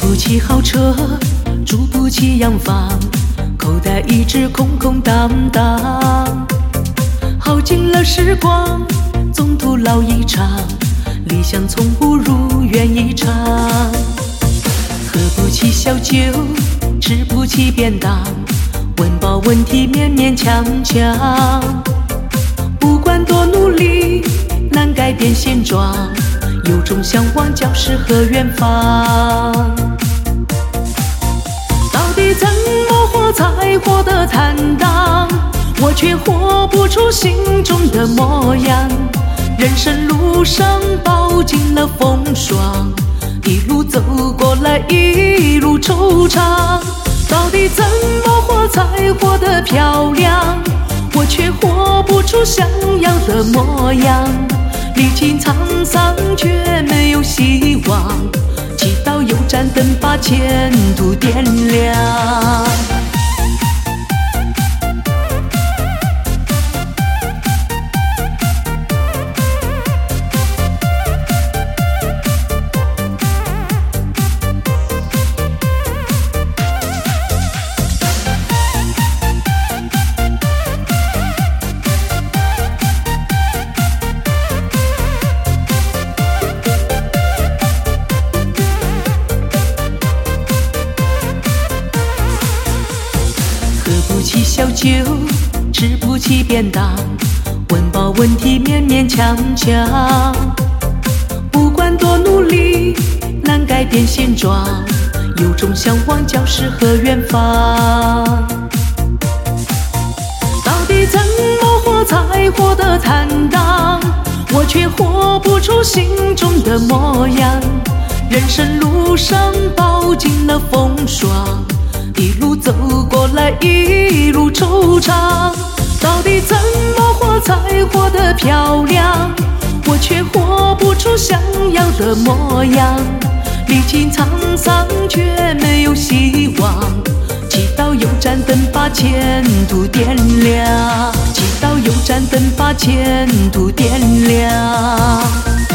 不起豪车，住不起洋房，口袋一直空空荡荡。耗尽了时光，总徒劳一场，理想从不如愿以偿。喝不起小酒，吃不起便当，温饱问题勉勉强强。不管多努力，难改变现状，有种向往叫诗和远方。到底怎么活才活得坦荡？我却活不出心中的模样。人生路上饱经了风霜，一路走过来，一路惆怅。到底怎么活才活得漂亮？我却活不出想要的模样。历经沧桑却没有希望，祈祷有盏灯把前途点亮。喝不起小酒，吃不起便当，温饱问题勉勉强强。不管多努力，难改变现状，有种向往叫诗和远方。到底怎么活才活得坦荡？我却活不出心中的模样。人生路上饱经了风霜，一路走过来，一路惆怅。到底怎么活才活得漂亮？我却活不出想要的模样。历经沧桑却没有希望，祈祷有盏灯把前途点亮，祈祷有盏灯把前途点亮。